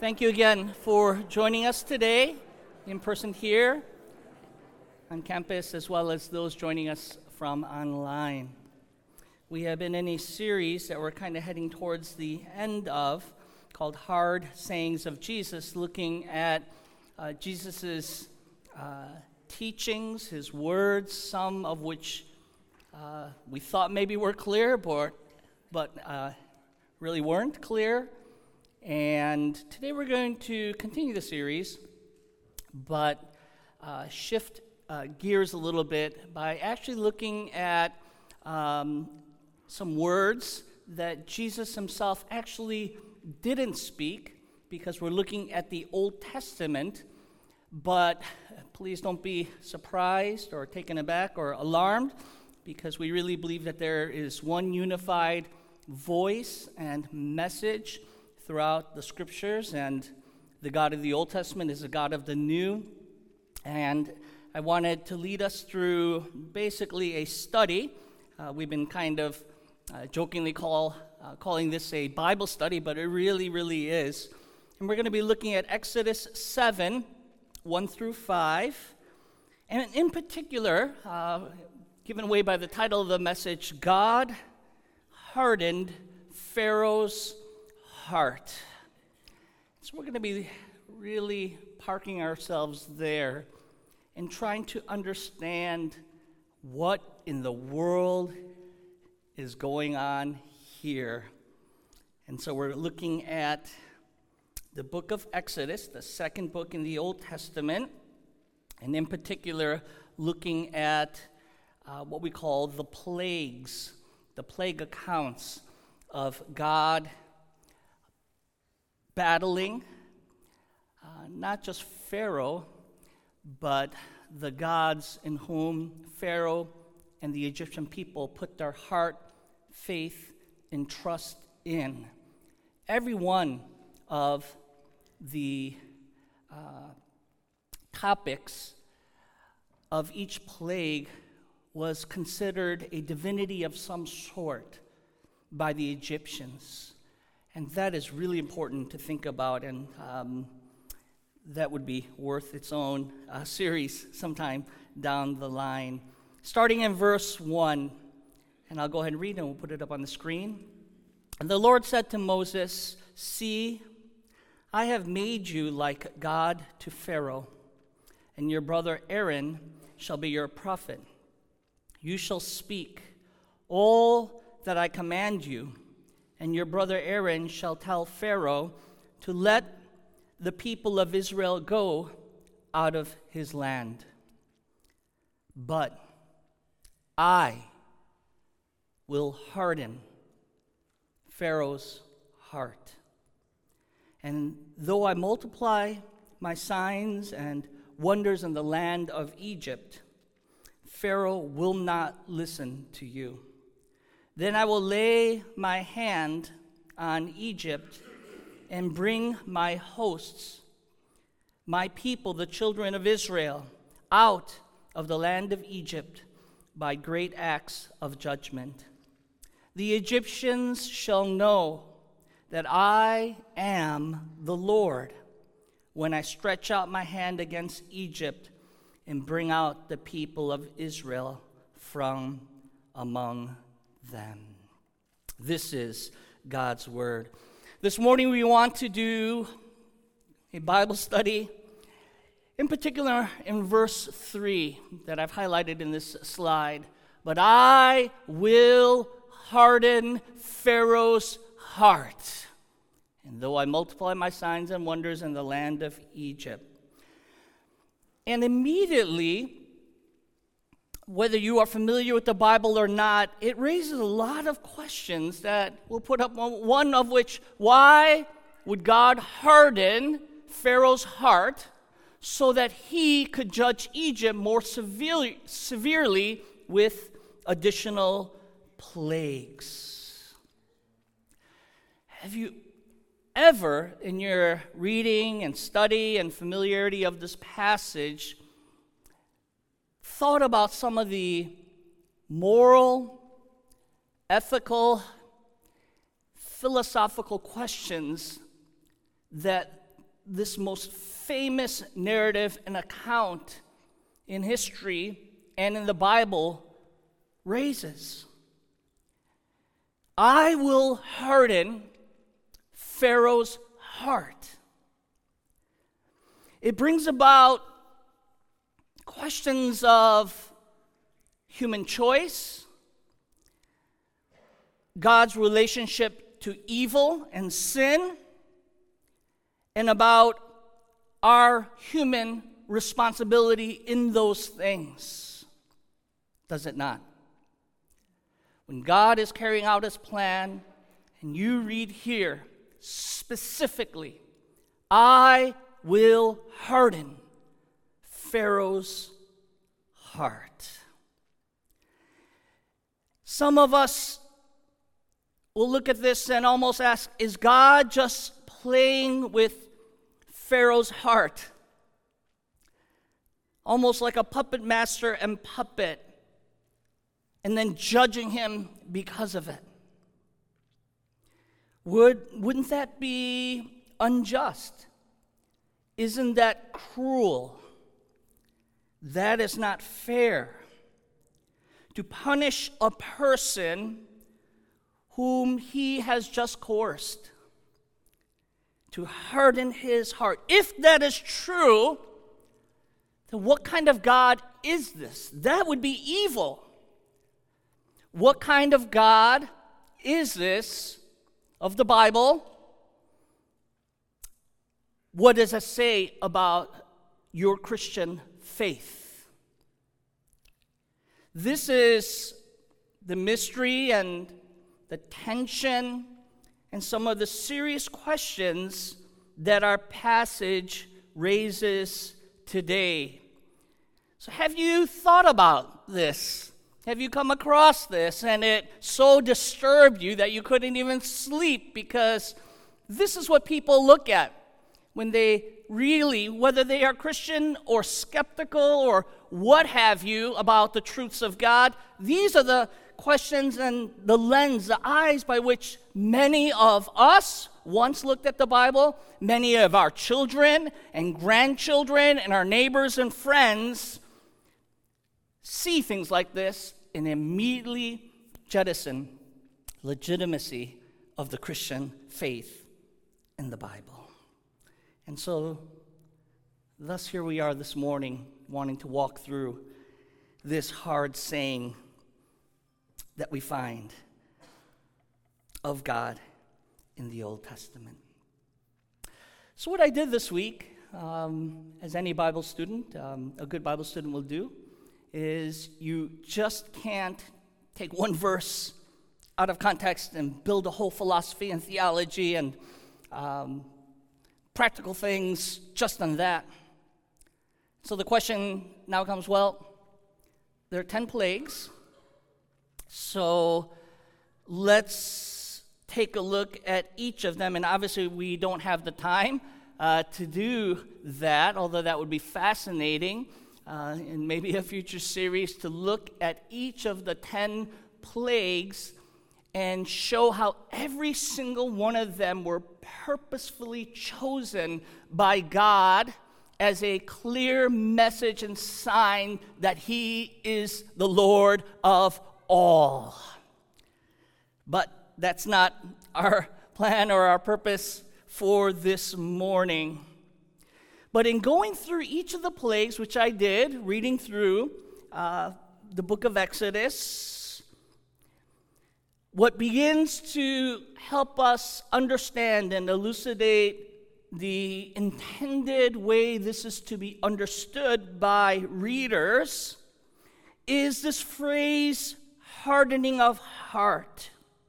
Thank you again for joining us today in person here on campus, as well as those joining us from online. We have been in a series that we're kind of heading towards the end of, called Hard Sayings of Jesus, looking at Jesus' teachings, his words, some of which we thought maybe were clear, but really weren't clear. And today we're going to continue the series, but shift gears a little bit by actually looking at some words that Jesus himself actually didn't speak, because we're looking at the Old Testament. But please don't be surprised or taken aback or alarmed, because we really believe that there is one unified voice and message throughout the scriptures, and the God of the Old Testament is the God of the New. And I wanted to lead us through basically a study. We've been kind of jokingly calling this a Bible study, but it really is. And we're going to be looking at Exodus 7, 1 through 5. And in particular, given away by the title of the message, God hardened Pharaoh's heart. So we're going to be really parking ourselves there and trying to understand what in the world is going on here. And so we're looking at the book of Exodus, the second book in the Old Testament, and in particular looking at what we call the plagues, the plague accounts of God battling not just Pharaoh, but the gods in whom Pharaoh and the Egyptian people put their heart, faith, and trust in. Every one of the topics of each plague was considered a divinity of some sort by the Egyptians. And that is really important to think about, and that would be worth its own series sometime down the line. Starting in verse 1, and I'll go ahead and read, and we'll put it up on the screen. And the Lord said to Moses, "See, I have made you like God to Pharaoh, and your brother Aaron shall be your prophet. You shall speak all that I command you, and your brother Aaron shall tell Pharaoh to let the people of Israel go out of his land. But I will harden Pharaoh's heart. And though I multiply my signs and wonders in the land of Egypt, Pharaoh will not listen to you. Then I will lay my hand on Egypt and bring my hosts, my people, the children of Israel, out of the land of Egypt by great acts of judgment. The Egyptians shall know that I am the Lord when I stretch out my hand against Egypt and bring out the people of Israel from among them." This is God's word. This morning we want to do a Bible study, in particular in verse 3 that I've highlighted in this slide. But I will harden Pharaoh's heart, and though I multiply my signs and wonders in the land of Egypt. And immediately, whether you are familiar with the Bible or not, it raises a lot of questions that we'll put up, one of which: why would God harden Pharaoh's heart so that he could judge Egypt more severely with additional plagues? Have you ever, in your reading and study and familiarity of this passage, thought about some of the moral, ethical, philosophical questions that this most famous narrative and account in history and in the Bible raises. I will harden Pharaoh's heart. It brings about questions of human choice, God's relationship to evil and sin, and about our human responsibility in those things. Does it not? When God is carrying out his plan, and you read here specifically, I will harden Pharaoh's heart. Some of us will look at this and almost ask, is God just playing with Pharaoh's heart? Almost like a puppet master and puppet, and then judging him because of it. Wouldn't that be unjust? Isn't that cruel? That is not fair. To punish a person whom he has just coerced, to harden his heart. If that is true, then what kind of God is this? That would be evil. What kind of God is this of the Bible? What does it say about your Christian faith? This is the mystery and the tension and some of the serious questions that our passage raises today. So have you thought about this? Have you come across this and it so disturbed you that you couldn't even sleep? Because this is what people look at when they really, whether they are Christian or skeptical or what have you about the truths of God, these are the questions and the lens, the eyes by which many of us once looked at the Bible, many of our children and grandchildren and our neighbors and friends see things like this and immediately jettison legitimacy of the Christian faith in the Bible. And so, thus here we are this morning, wanting to walk through this hard saying that we find of God in the Old Testament. So what I did this week, as any Bible student, a good Bible student will do, is you just can't take one verse out of context and build a whole philosophy and theology and practical things just on that. So the question now comes, well, there are 10 plagues, so let's take a look at each of them, and obviously we don't have the time to do that, although that would be fascinating. In maybe a future series to look at each of the 10 plagues and show how every single one of them were purposefully chosen by God as a clear message and sign that He is the Lord of all. But that's not our plan or our purpose for this morning. But in going through each of the plagues, which I did, reading through the book of Exodus, what begins to help us understand and elucidate the intended way this is to be understood by readers is this phrase, hardening of heart.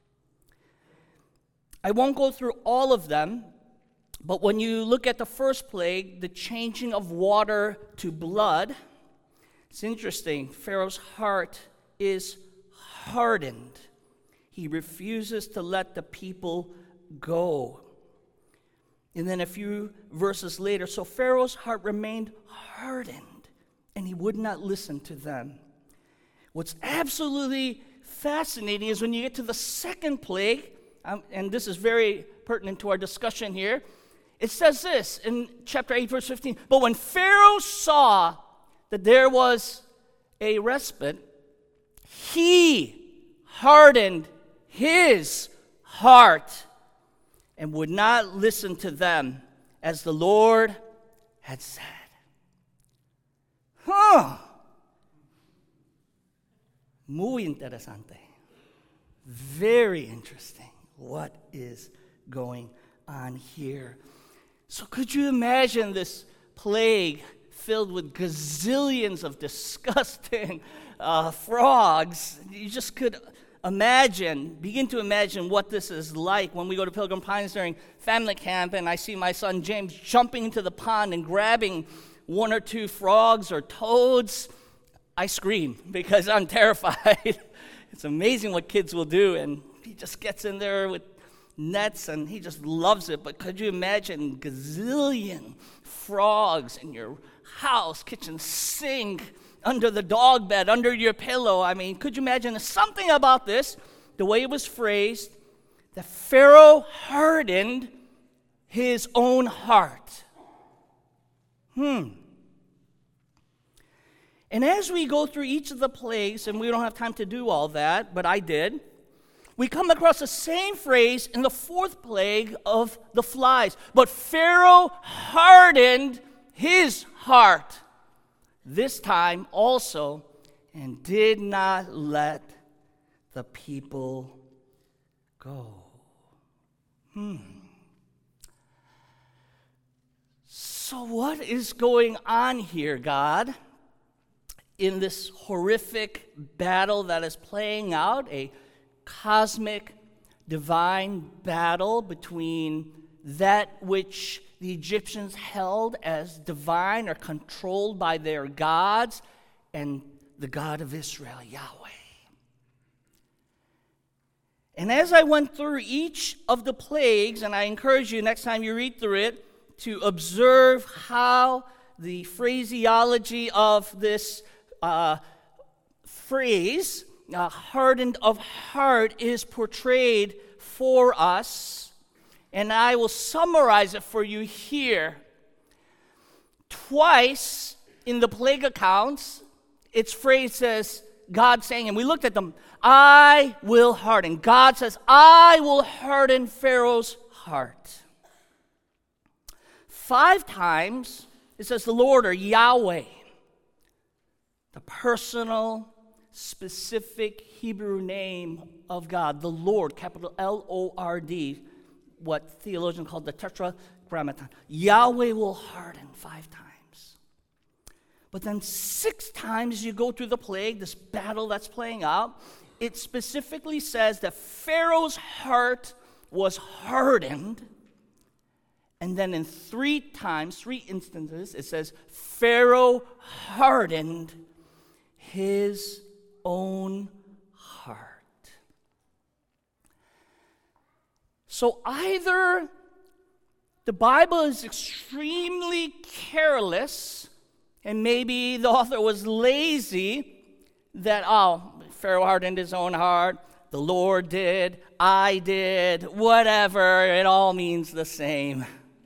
I won't go through all of them, but when you look at the first plague, the changing of water to blood, it's interesting. Pharaoh's heart is hardened. He refuses to let the people go. And then a few verses later, so Pharaoh's heart remained hardened, and he would not listen to them. What's absolutely fascinating is when you get to the second plague, and this is very pertinent to our discussion here, It says this in chapter 8, verse 15. But when Pharaoh saw that there was a respite, he hardened his heart and would not listen to them as the Lord had said. Muy interesante. Very interesting. What is going on here? So could you imagine this plague filled with gazillions of disgusting frogs? You just could begin to imagine what this is like when we go to Pilgrim Pines during family camp and I see my son James jumping into the pond and grabbing one or two frogs or toads. I scream because I'm terrified. It's amazing what kids will do, and he just gets in there with nets and he just loves it. But could you imagine gazillion frogs in your house, kitchen sink, under the dog bed, under your pillow? I mean, could you imagine something about this, the way it was phrased, that Pharaoh hardened his own heart? And as we go through each of the plagues, and we don't have time to do all that, but I did, we come across the same phrase in the fourth plague of the flies. But Pharaoh hardened his heart this time also, and did not let the people go. So what is going on here, God, in this horrific battle that is playing out, a cosmic, divine battle between that which the Egyptians held as divine or controlled by their gods and the God of Israel, Yahweh? And as I went through each of the plagues, and I encourage you next time you read through it to observe how the phraseology of this phrase, hardened of heart, is portrayed for us. And I will summarize it for you here. Twice in the plague accounts, it's phrased as God saying, and we looked at them, I will harden. God says, I will harden Pharaoh's heart. 5 times, it says the Lord or Yahweh, the personal, specific Hebrew name of God, the Lord, capital L-O-R-D, what theologians call the tetragrammaton. Yahweh will harden 5 times. But then 6 times you go through the plague, this battle that's playing out, it specifically says that Pharaoh's heart was hardened. And then in 3 instances, it says Pharaoh hardened his own heart. So either the Bible is extremely careless, and maybe the author was lazy, that, Pharaoh hardened his own heart, the Lord did, I did, whatever, it all means the same.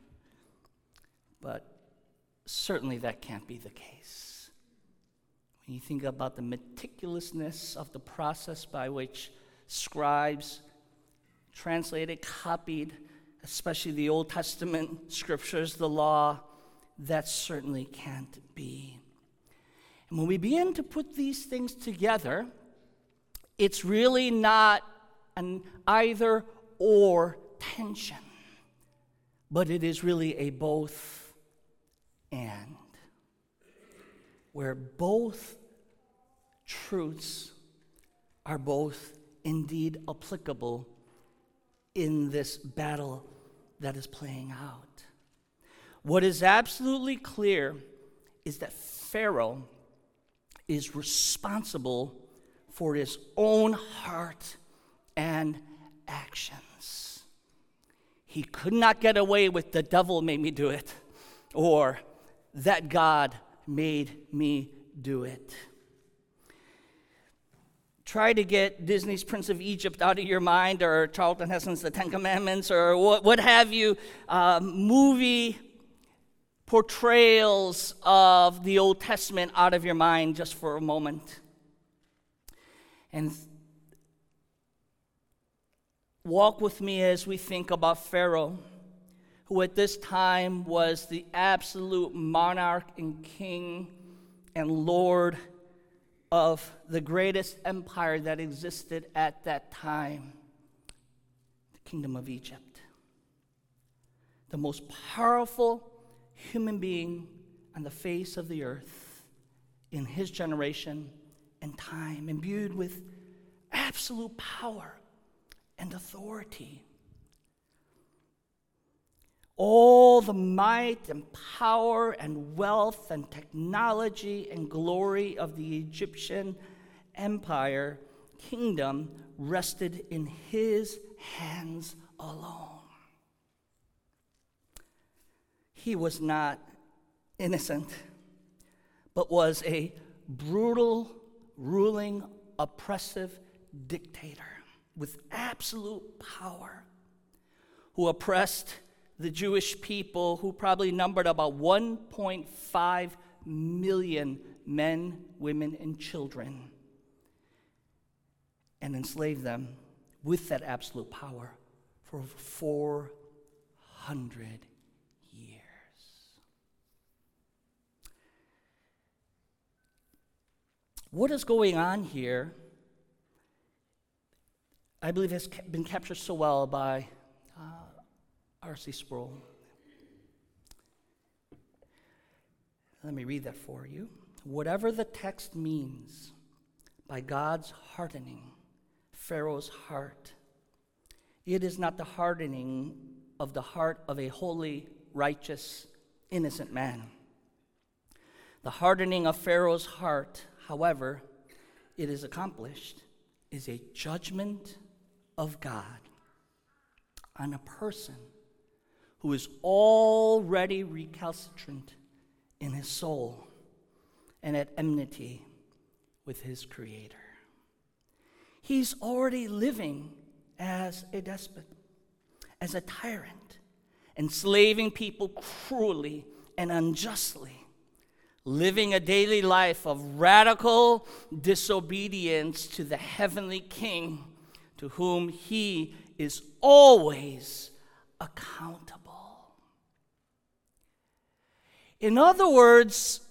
But certainly that can't be the case. When you think about the meticulousness of the process by which scribes translated, copied, especially the Old Testament scriptures, the law, that certainly can't be. And when we begin to put these things together, it's really not an either or tension, but it is really a both and, where both truths are both indeed applicable in this battle that is playing out. What is absolutely clear is that Pharaoh is responsible for his own heart and actions. He could not get away with the devil made me do it, or that God made me do it. try to get Disney's Prince of Egypt out of your mind, or Charlton Heston's The Ten Commandments, or what have you, movie portrayals of the Old Testament out of your mind just for a moment. And walk with me as we think about Pharaoh, who at this time was the absolute monarch and king and lord of the greatest empire that existed at that time, the kingdom of Egypt. The most powerful human being on the face of the earth in his generation and time, imbued with absolute power and authority. All the might and power and wealth and technology and glory of the Egyptian empire kingdom rested in his hands alone. He was not innocent, but was a brutal, ruling, oppressive dictator with absolute power who oppressed the Jewish people, who probably numbered about 1.5 million men, women, and children, and enslaved them with that absolute power for over 400 years. What is going on here, I believe, has been captured so well by R.C. Sproul. Let me read that for you. Whatever the text means by God's hardening Pharaoh's heart, it is not the hardening of the heart of a holy, righteous, innocent man. The hardening of Pharaoh's heart, however it is accomplished, is a judgment of God on a person who is already recalcitrant in his soul and at enmity with his Creator. He's already living as a despot, as a tyrant, enslaving people cruelly and unjustly, living a daily life of radical disobedience to the heavenly King, to whom he is always accountable. In other words,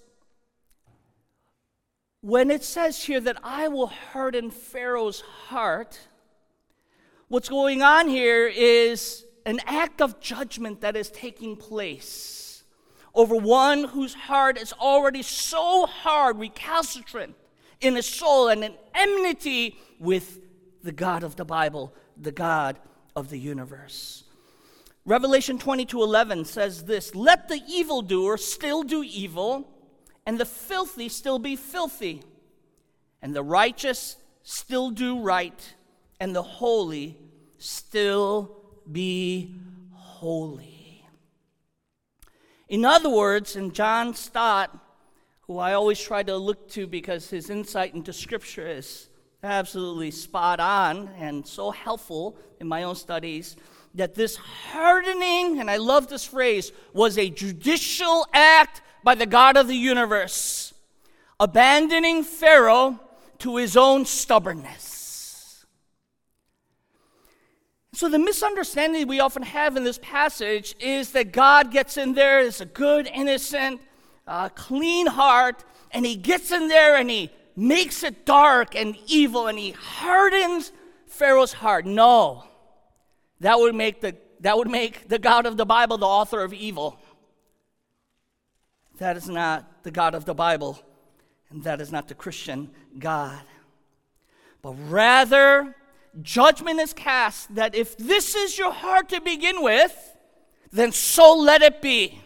when it says here that I will harden Pharaoh's heart, what's going on here is an act of judgment that is taking place over one whose heart is already so hard, recalcitrant in his soul and in enmity with the God of the Bible, the God of the universe. Revelation 22:11 says this: let the evildoer still do evil, and the filthy still be filthy, and the righteous still do right, and the holy still be holy. In other words, and John Stott, who I always try to look to because his insight into Scripture is absolutely spot on and so helpful in my own studies, that this hardening, and I love this phrase, was a judicial act by the God of the universe, abandoning Pharaoh to his own stubbornness. So the misunderstanding we often have in this passage is that God gets in there as a good, innocent, clean heart, and he gets in there and he makes it dark and evil, and he hardens Pharaoh's heart. No. That would make the God of the Bible the author of evil. That is not the God of the Bible, and that is not the Christian God. But rather, judgment is cast that if this is your heart to begin with, then so let it be.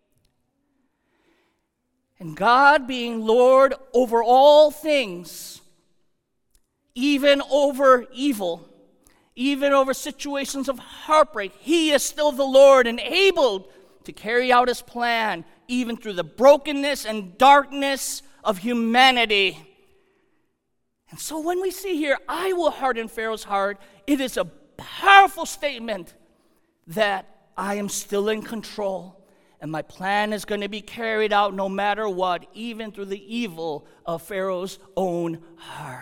And God, being Lord over all things, even over evil, even over situations of heartbreak, he is still the Lord and able to carry out his plan, even through the brokenness and darkness of humanity. And so when we see here, I will harden Pharaoh's heart, it is a powerful statement that I am still in control, and my plan is going to be carried out no matter what, even through the evil of Pharaoh's own heart.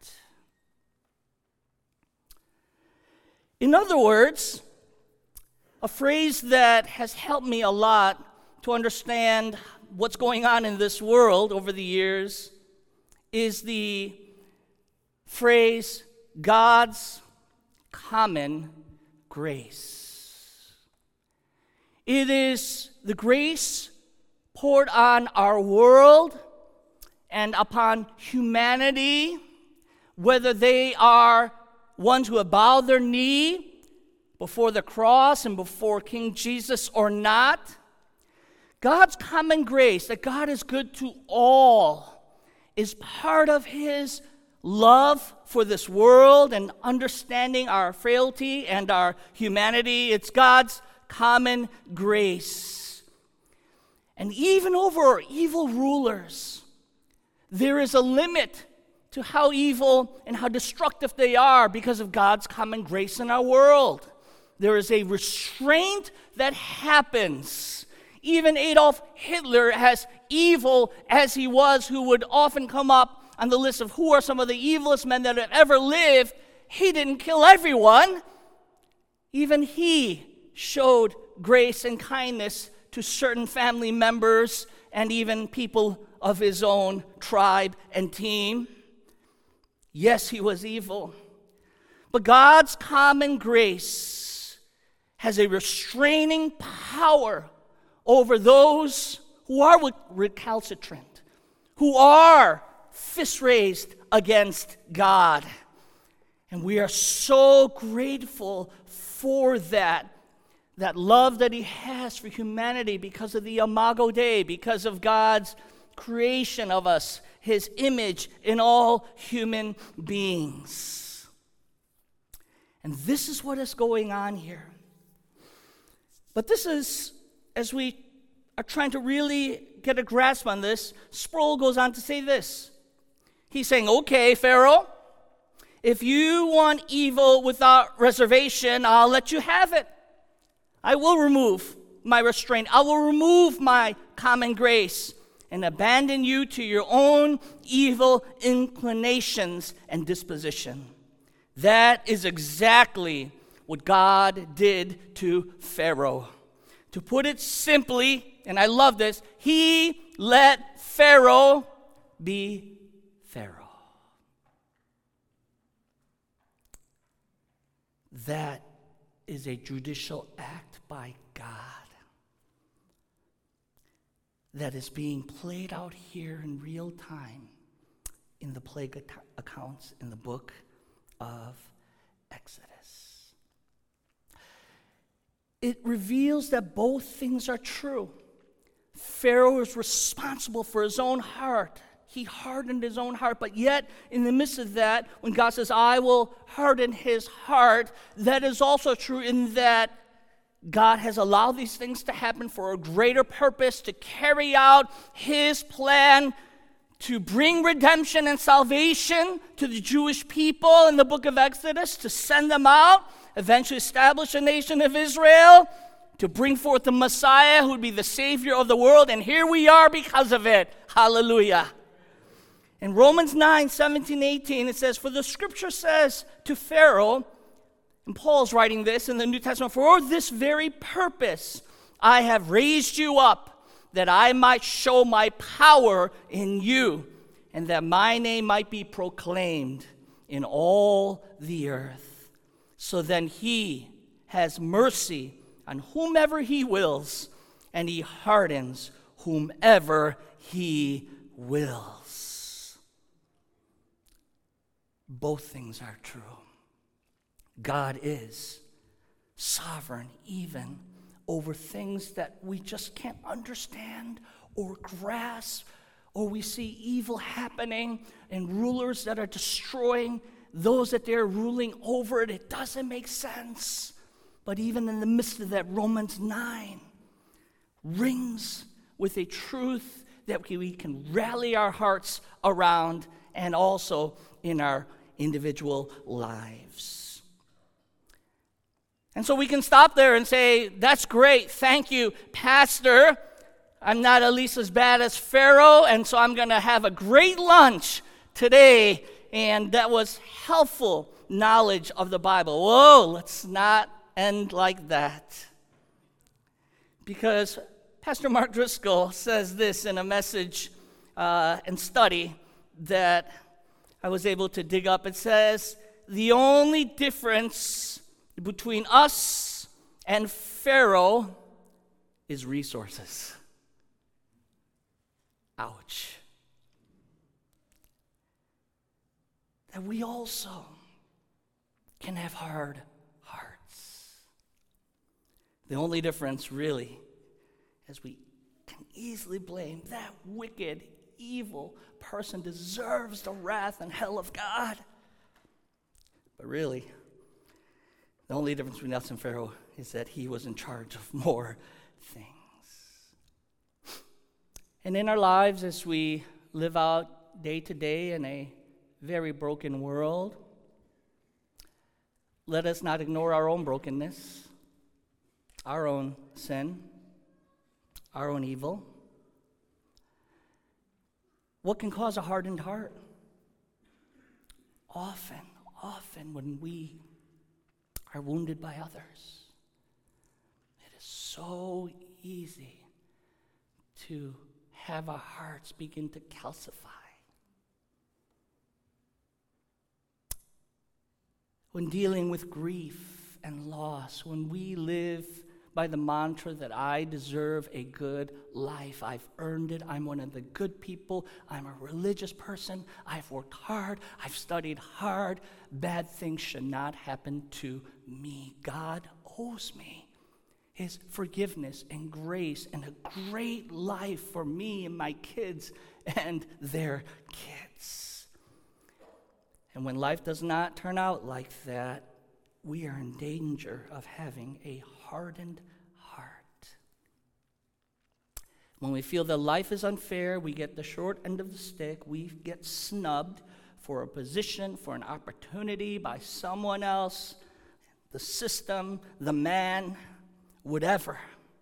In other words, a phrase that has helped me a lot to understand what's going on in this world over the years is the phrase, God's common grace. It is the grace poured on our world and upon humanity, whether they are ones who have bowed their knee before the cross and before King Jesus or not. God's common grace, that God is good to all, is part of his love for this world and understanding our frailty and our humanity. It's God's common grace. And even over evil rulers, there is a limit to how evil and how destructive they are because of God's common grace in our world. There is a restraint that happens. Even Adolf Hitler, as evil as he was, who would often come up on the list of who are some of the evilest men that have ever lived, he didn't kill everyone. Even he showed grace and kindness to certain family members and even people of his own tribe and team. Yes, he was evil. But God's common grace has a restraining power over those who are recalcitrant, who are fist raised against God. And we are so grateful for that love that he has for humanity because of the Imago Dei, because of God's creation of us, his image in all human beings. And this is what is going on here. But this is, as we are trying to really get a grasp on this, Sproul goes on to say this. He's saying, okay, Pharaoh, if you want evil without reservation, I'll let you have it. I will remove my restraint. I will remove my common grace and abandon you to your own evil inclinations and disposition. That is exactly what God did to Pharaoh. To put it simply, and I love this, he let Pharaoh be Pharaoh. That is a judicial act by God that is being played out here in real time in the plague accounts in the book of Exodus. It reveals that both things are true. Pharaoh is responsible for his own heart. He hardened his own heart, but yet in the midst of that, when God says, I will harden his heart, that is also true in that God has allowed these things to happen for a greater purpose, to carry out his plan to bring redemption and salvation to the Jewish people in the book of Exodus, to send them out, eventually establish a nation of Israel, to bring forth the Messiah who would be the Savior of the world. And here we are because of it. Hallelujah. In Romans 9, 17, 18, it says, for the scripture says to Pharaoh, and Paul's writing this in the New Testament, for this very purpose I have raised you up, that I might show my power in you, and that my name might be proclaimed in all the earth. So then he has mercy on whomever he wills, and he hardens whomever he wills. Both things are true. God is sovereign even over things that we just can't understand or grasp, or we see evil happening and rulers that are destroying those that they're ruling over it. It doesn't make sense. But even in the midst of that, Romans 9 rings with a truth that we can rally our hearts around and also in our individual lives. And so we can stop there and say, that's great, thank you, Pastor. I'm not at least as bad as Pharaoh, and so I'm going to have a great lunch today, and that was helpful knowledge of the Bible. Whoa, let's not end like that. Because Pastor Mark Driscoll says this in a message and study that I was able to dig up. It says, the only difference between us and Pharaoh is resources. Ouch. That we also can have hard hearts. The only difference really is we can easily blame that wicked, evil person deserves the wrath and hell of God. But really, the only difference between us and Pharaoh is that he was in charge of more things. And in our lives, as we live out day to day in a very broken world, let us not ignore our own brokenness, our own sin, our own evil. What can cause a hardened heart? Often when we are wounded by others, it is so easy to have our hearts begin to calcify. When dealing with grief and loss, when we live by the mantra that I deserve a good life, I've earned it, I'm one of the good people, I'm a religious person, I've worked hard, I've studied hard, bad things should not happen to me. God owes me His forgiveness and grace and a great life for me and my kids and their kids. And when life does not turn out like that, we are in danger of having a hardened heart. When we feel that life is unfair, we get the short end of the stick, we get snubbed for a position, for an opportunity by someone else, the system, the man, whatever.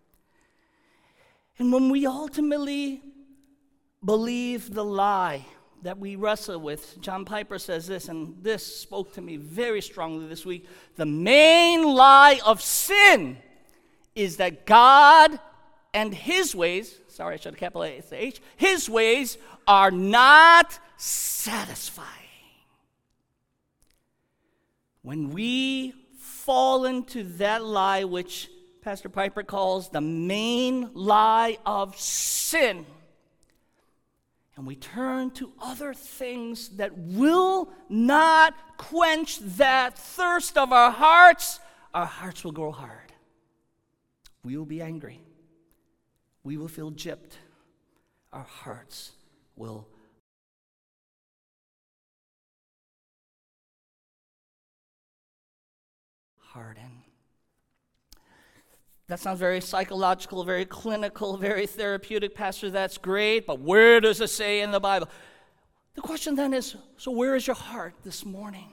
And when we ultimately believe the lie that we wrestle with, John Piper says this, and this spoke to me very strongly this week. The main lie of sin is that God and His ways, sorry, I should have capitalized the H, His ways are not satisfying. When we fall into that lie, which Pastor Piper calls the main lie of sin, and we turn to other things that will not quench that thirst of our hearts will grow hard. We will be angry. We will feel gypped. Our hearts will harden. That sounds very psychological, very clinical, very therapeutic. Pastor, that's great, but where does it say in the Bible? The question then is, so where is your heart this morning?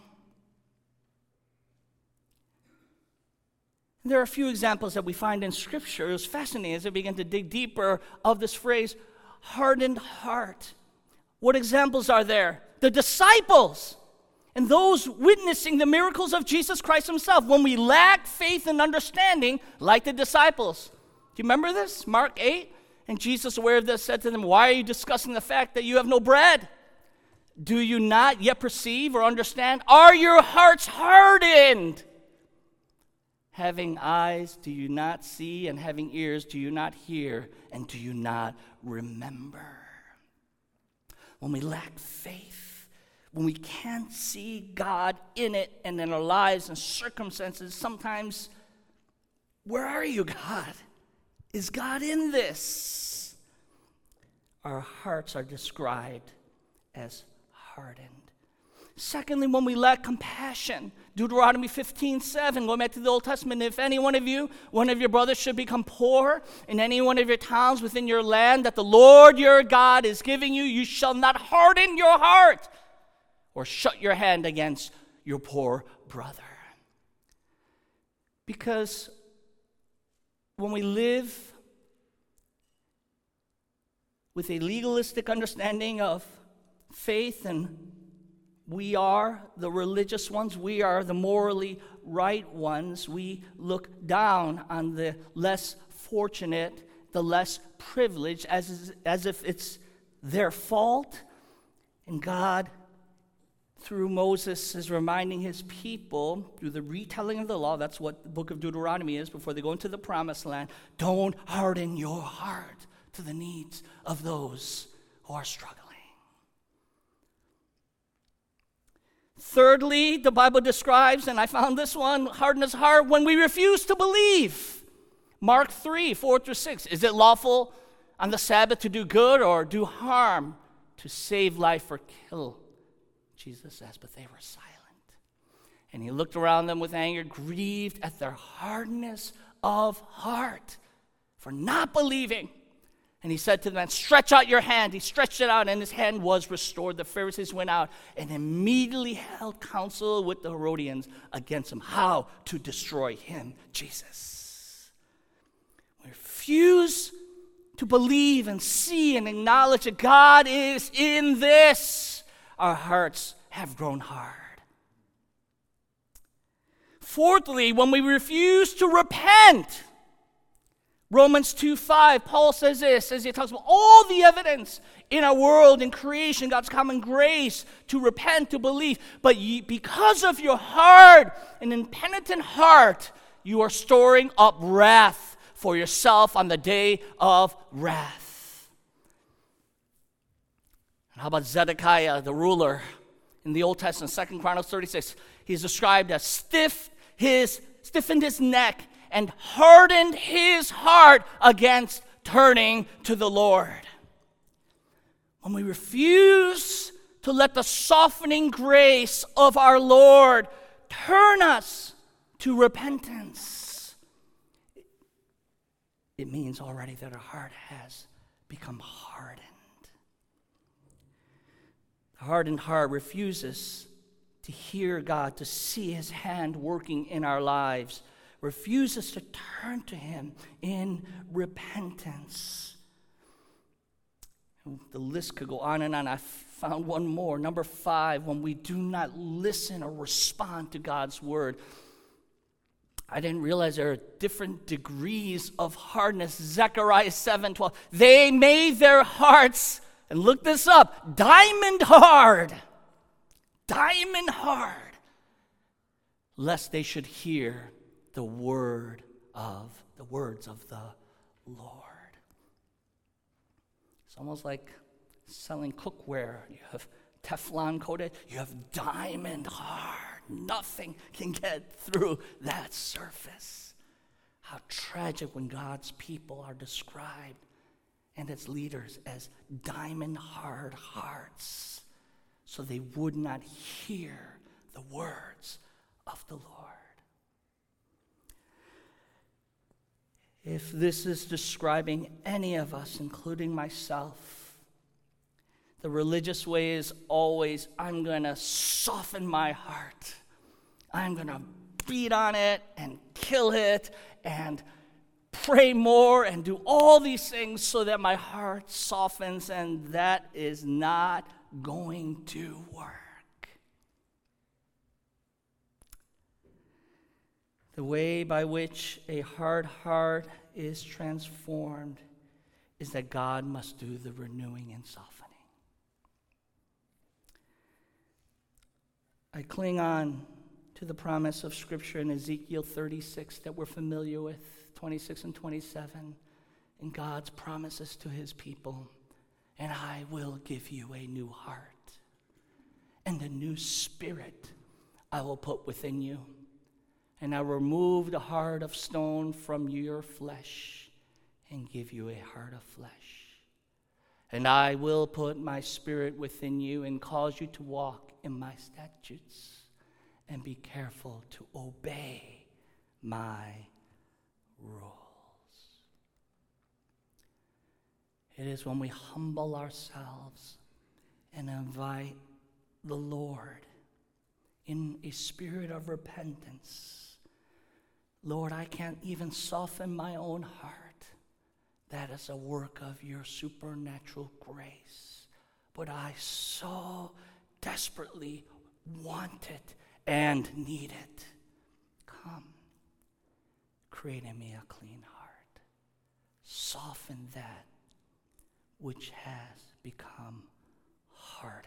There are a few examples that we find in Scripture. It was fascinating as I began to dig deeper of this phrase, hardened heart. What examples are there? The disciples and those witnessing the miracles of Jesus Christ Himself. When we lack faith and understanding, like the disciples. Do you remember this? Mark 8. And Jesus, aware of this, said to them, why are you discussing the fact that you have no bread? Do you not yet perceive or understand? Are your hearts hardened? Having eyes, do you not see? And having ears, do you not hear? And do you not remember? When we lack faith, when we can't see God in it and in our lives and circumstances, sometimes, where are you, God? Is God in this? Our hearts are described as hardened. Secondly, when we lack compassion, Deuteronomy 15:7, going back to the Old Testament, if any one of you, one of your brothers should become poor in any one of your towns within your land that the Lord your God is giving you, you shall not harden your heart or shut your hand against your poor brother. Because when we live with a legalistic understanding of faith, and we are the religious ones, we are the morally right ones, we look down on the less fortunate, the less privileged, as if it's their fault. And God, through Moses, is reminding his people through the retelling of the law. That's what the book of Deuteronomy is before they go into the promised land. Don't harden your heart to the needs of those who are struggling. Thirdly, the Bible describes, and I found this one, hardness of heart, when we refuse to believe. Mark 3, 4-6. Is it lawful on the Sabbath to do good or do harm, to save life or kill? Jesus says, but they were silent. And he looked around them with anger, grieved at their hardness of heart for not believing. And he said to them, stretch out your hand. He stretched it out, and his hand was restored. The Pharisees went out and immediately held counsel with the Herodians against him, how to destroy him, Jesus. We refuse to believe and see and acknowledge that God is in this. Our hearts have grown hard. Fourthly, when we refuse to repent, Romans 2:5, Paul says this, as he talks about all the evidence in our world, in creation, God's common grace to repent, to believe. But because of your hard and impenitent heart, you are storing up wrath for yourself on the day of wrath. And how about Zedekiah, the ruler in the Old Testament, 2 Chronicles 36? He's described as stiffened his neck and hardened his heart against turning to the Lord. When we refuse to let the softening grace of our Lord turn us to repentance, it means already that our heart has become hardened. The hardened heart refuses to hear God, to see his hand working in our lives, refuses to turn to him in repentance. The list could go on and on. I found one more. Number 5, when we do not listen or respond to God's word. I didn't realize there are different degrees of hardness. Zechariah 7:12. They made their hearts, and look this up, diamond hard, lest they should hear the words of the Lord. It's almost like selling cookware. You have Teflon coated, you have diamond hard. Nothing can get through that surface. How tragic when God's people are described and its leaders as diamond hard hearts, so they would not hear the words of the Lord. If this is describing any of us, including myself, the religious way is always, I'm going to soften my heart. I'm going to beat on it and kill it and pray more and do all these things so that my heart softens, and that is not going to work. The way by which a hard heart is transformed is that God must do the renewing and softening. I cling on to the promise of Scripture in Ezekiel 36 that we're familiar with, 26 and 27, and God's promises to his people. And I will give you a new heart, and a new spirit I will put within you. And I will remove the heart of stone from your flesh and give you a heart of flesh. And I will put my spirit within you and cause you to walk in my statutes and be careful to obey my rules. It is when we humble ourselves and invite the Lord in a spirit of repentance. Lord, I can't even soften my own heart. That is a work of your supernatural grace. But I so desperately want it and need it. Come, create in me a clean heart. Soften that which has become hardened.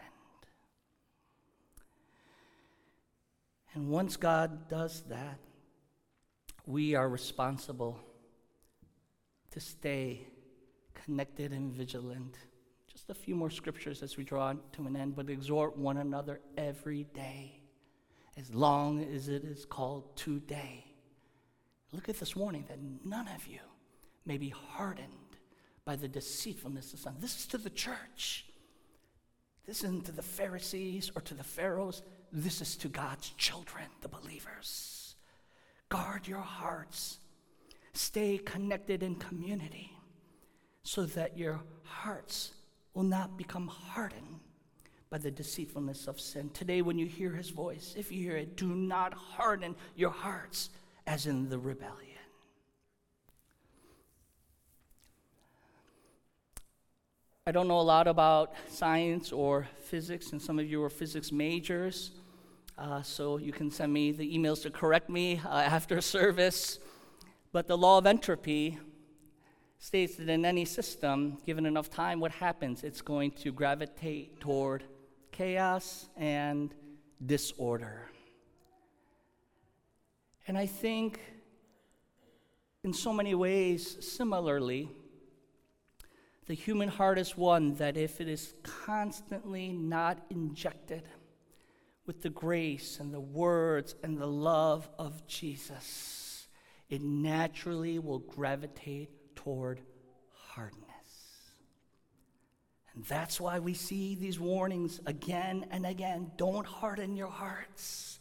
And once God does that, we are responsible to stay connected and vigilant. Just a few more scriptures as we draw to an end, but exhort one another every day, as long as it is called today. Look at this warning that none of you may be hardened by the deceitfulness of some. This is to the church. This isn't to the Pharisees or to the Pharaohs. This is to God's children, the believers. Guard your hearts. Stay connected in community so that your hearts will not become hardened by the deceitfulness of sin. Today, when you hear his voice, if you hear it, do not harden your hearts as in the rebellion. I don't know a lot about science or physics, and some of you are physics majors, so you can send me the emails to correct me after service. But the law of entropy states that in any system, given enough time, what happens? It's going to gravitate toward chaos and disorder. And I think in so many ways, similarly, the human heart is one that if it is constantly not injected with the grace and the words and the love of Jesus, it naturally will gravitate toward hardness. And that's why we see these warnings again and again. Don't harden your hearts.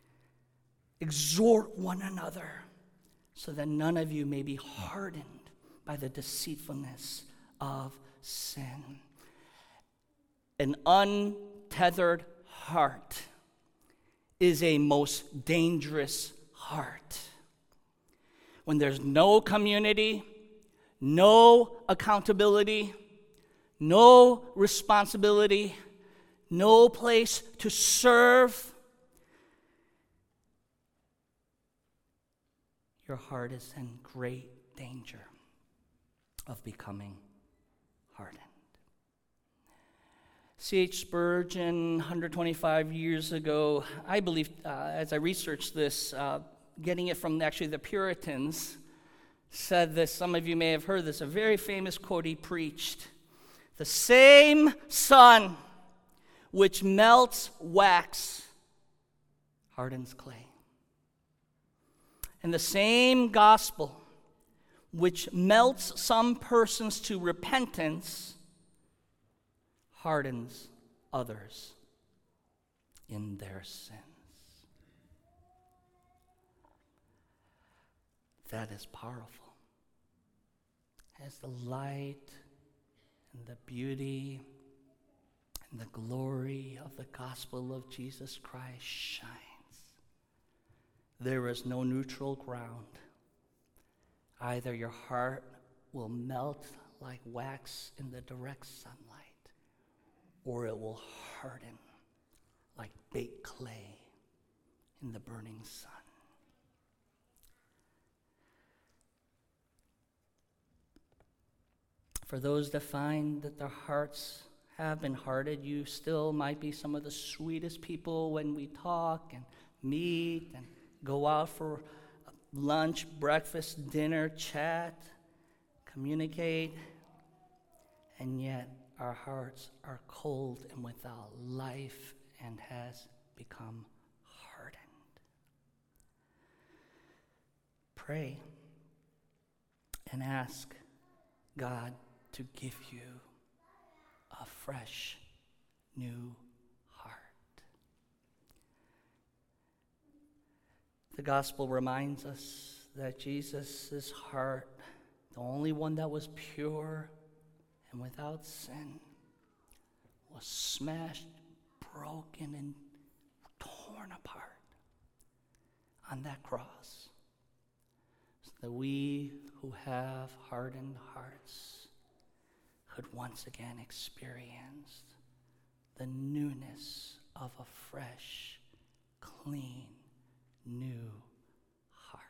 Exhort one another so that none of you may be hardened by the deceitfulness of sin. An untethered heart is a most dangerous heart. When there's no community, no accountability, no responsibility, no place to serve, your heart is in great danger of becoming hardened. C.H. Spurgeon, 125 years ago, I believe, as I researched this, getting it from actually the Puritans, said this. Some of you may have heard this, a very famous quote he preached. The same sun which melts wax hardens clay. And the same gospel which melts some persons to repentance hardens others in their sins. That is powerful. As the light and the beauty and the glory of the gospel of Jesus Christ shines, there is no neutral ground. Either your heart will melt like wax in the direct sunlight, or it will harden like baked clay in the burning sun. For those that find that their hearts have been hardened, you still might be some of the sweetest people when we talk and meet and go out for lunch, breakfast, dinner, chat, communicate, and yet our hearts are cold and without life and has become hardened. Pray and ask God to give you a fresh, new heart. The gospel reminds us that Jesus' heart, the only one that was pure and without sin, was smashed, broken and torn apart on that cross, so that we who have hardened hearts could once again experience the newness of a fresh, clean, new heart.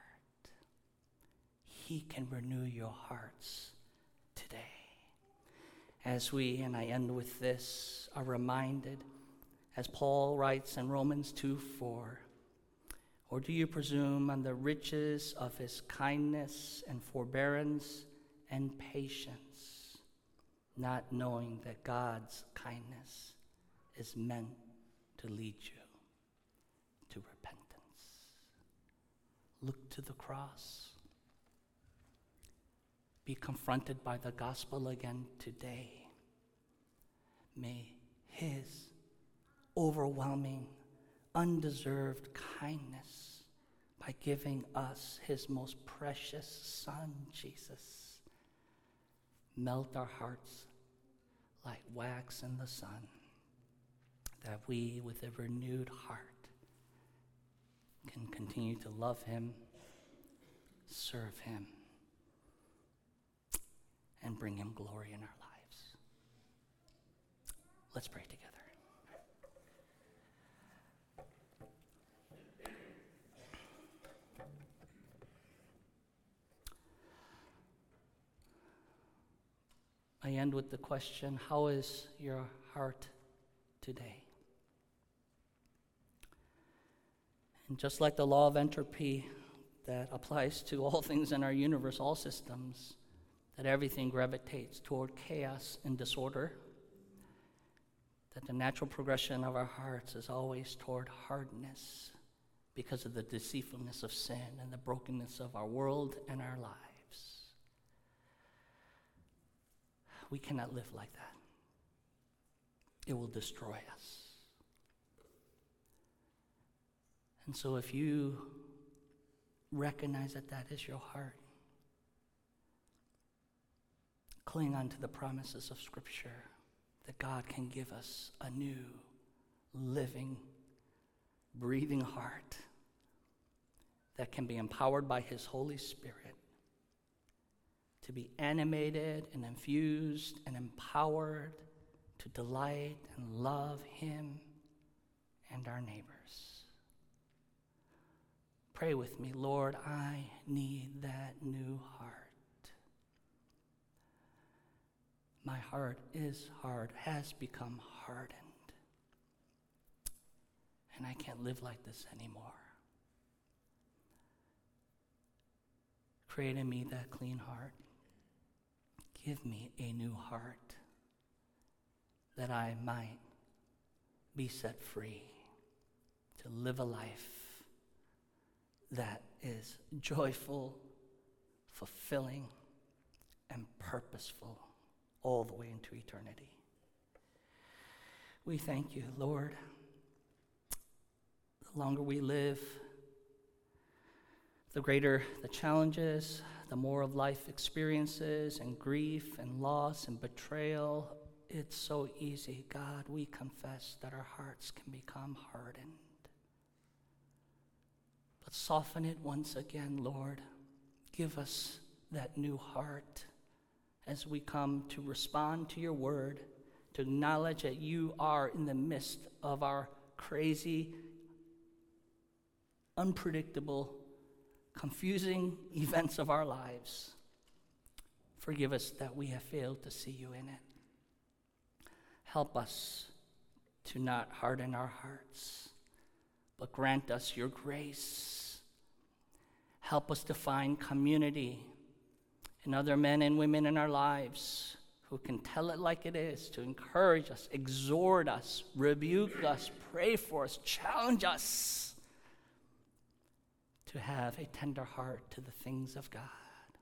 He can renew your hearts today. As we, and I end with this, are reminded, as Paul writes in Romans 2:4, or do you presume on the riches of his kindness and forbearance and patience, not knowing that God's kindness is meant to lead you to repentance? Look to the cross. Be confronted by the gospel again today. May his overwhelming, undeserved kindness by giving us his most precious Son, Jesus, melt our hearts like wax in the sun, that we, with a renewed heart, can continue to love him, serve him, and bring him glory in our lives. Let's pray together. I end with the question, how is your heart today? And just like the law of entropy that applies to all things in our universe, all systems, that everything gravitates toward chaos and disorder, that the natural progression of our hearts is always toward hardness because of the deceitfulness of sin and the brokenness of our world and our lives. We cannot live like that. It will destroy us. And so if you recognize that that is your heart, cling on to the promises of Scripture that God can give us a new, living, breathing heart that can be empowered by his Holy Spirit to be animated and infused and empowered to delight and love him and our neighbors. Pray with me, Lord, I need that new heart. My heart is hard, has become hardened, and I can't live like this anymore. Create in me that clean heart. Give me a new heart that I might be set free to live a life that is joyful, fulfilling, and purposeful all the way into eternity. We thank you, Lord. The longer we live, the greater the challenges, the more of life experiences and grief and loss and betrayal. It's so easy, God, we confess that our hearts can become hardened. But soften it once again, Lord. Give us that new heart as we come to respond to your word, to acknowledge that you are in the midst of our crazy, unpredictable, confusing events of our lives. Forgive us that we have failed to see you in it. Help us to not harden our hearts, but grant us your grace. Help us to find community and other men and women in our lives who can tell it like it is, to encourage us, exhort us, rebuke us, pray for us, challenge us to have a tender heart to the things of God.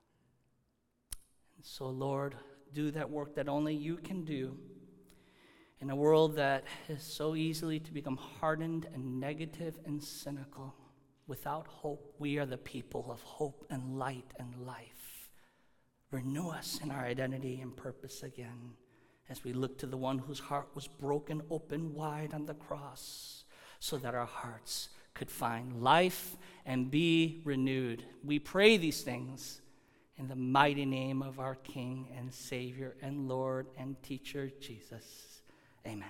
And so, Lord, do that work that only you can do in a world that is so easily to become hardened and negative and cynical. Without hope, we are the people of hope and light and life. Renew us in our identity and purpose again, as we look to the one whose heart was broken open wide on the cross so that our hearts could find life and be renewed. We pray these things in the mighty name of our King and Savior and Lord and Teacher, Jesus. Amen.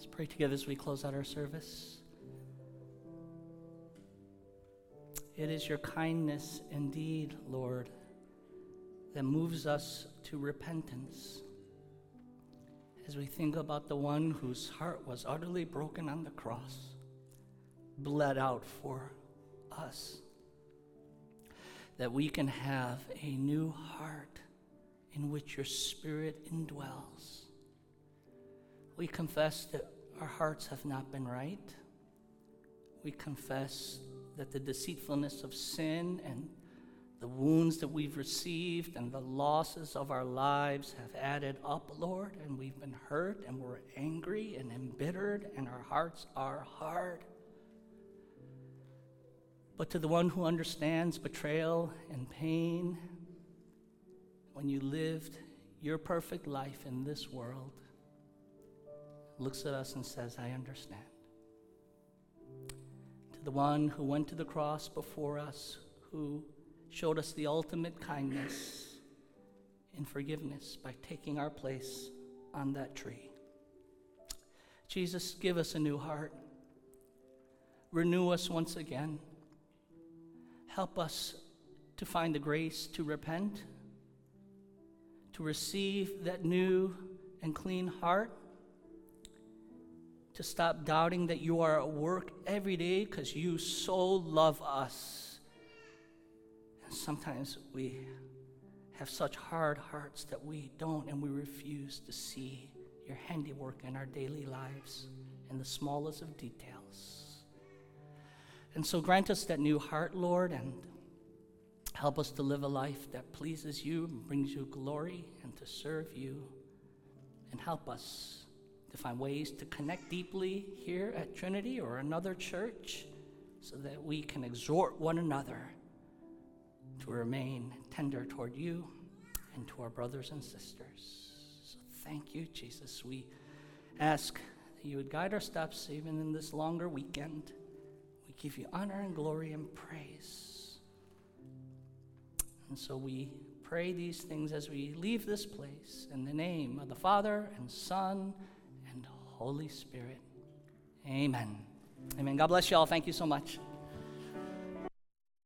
Let's pray together as we close out our service. It is your kindness indeed, Lord, that moves us to repentance. As we think about the one whose heart was utterly broken on the cross, bled out for us, that we can have a new heart in which your Spirit indwells. We confess that our hearts have not been right. We confess that the deceitfulness of sin and the wounds that we've received and the losses of our lives have added up, Lord, and we've been hurt and we're angry and embittered and our hearts are hard. But to the one who understands betrayal and pain, when you lived your perfect life in this world, looks at us and says, I understand. To the one who went to the cross before us, who showed us the ultimate kindness in forgiveness by taking our place on that tree. Jesus, give us a new heart. Renew us once again. Help us to find the grace to repent, to receive that new and clean heart, to stop doubting that you are at work every day because you so love us. And sometimes we have such hard hearts that we don't and we refuse to see your handiwork in our daily lives in the smallest of details. And so grant us that new heart, Lord, and help us to live a life that pleases you and brings you glory and to serve you. And help us to find ways to connect deeply here at Trinity or another church so that we can exhort one another to remain tender toward you and to our brothers and sisters. So thank you, Jesus. We ask that you would guide our steps even in this longer weekend. We give you honor and glory and praise. And so we pray these things as we leave this place in the name of the Father and Son and Holy Spirit. Amen. Amen. God bless you all. Thank you so much.